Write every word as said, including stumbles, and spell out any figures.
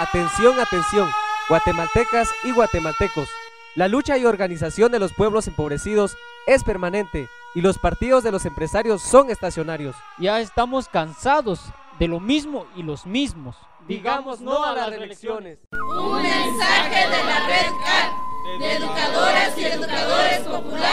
Atención, atención, guatemaltecas y guatemaltecos. La lucha y organización de los pueblos empobrecidos es permanente y los partidos de los empresarios son estacionarios. Ya estamos cansados de lo mismo y los mismos. Digamos no a las reelecciones. Un mensaje de la Red C A R, de educadoras y educadores populares.